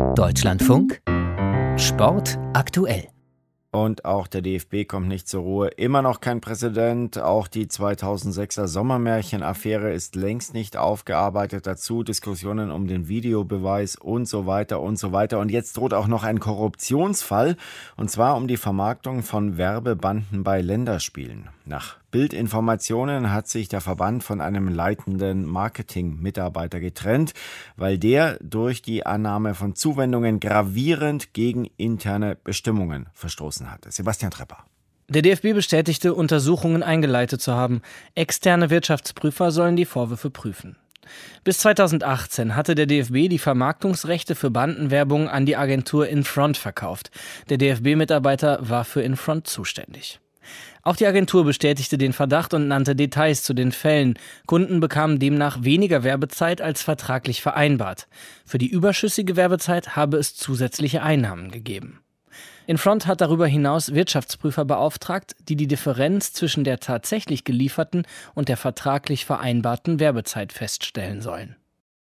Deutschlandfunk Sport aktuell. Und auch der DFB kommt nicht zur Ruhe. Immer noch kein Präsident. Auch die 2006er Sommermärchen-Affäre ist längst nicht aufgearbeitet. Dazu Diskussionen um den Videobeweis und so weiter und so weiter. Und jetzt droht auch noch ein Korruptionsfall. Und zwar um die Vermarktung von Werbebanden bei Länderspielen. Nach Bildinformationen hat sich der Verband von einem leitenden Marketing-Mitarbeiter getrennt, weil der durch die Annahme von Zuwendungen gravierend gegen interne Bestimmungen verstoßen hatte. Sebastian Trepper. Der DFB bestätigte, Untersuchungen eingeleitet zu haben. Externe Wirtschaftsprüfer sollen die Vorwürfe prüfen. Bis 2018 hatte der DFB die Vermarktungsrechte für Bandenwerbung an die Agentur Infront verkauft. Der DFB-Mitarbeiter war für Infront zuständig. Auch die Agentur bestätigte den Verdacht und nannte Details zu den Fällen. Kunden bekamen demnach weniger Werbezeit als vertraglich vereinbart. Für die überschüssige Werbezeit habe es zusätzliche Einnahmen gegeben. Infront hat darüber hinaus Wirtschaftsprüfer beauftragt, die die Differenz zwischen der tatsächlich gelieferten und der vertraglich vereinbarten Werbezeit feststellen sollen.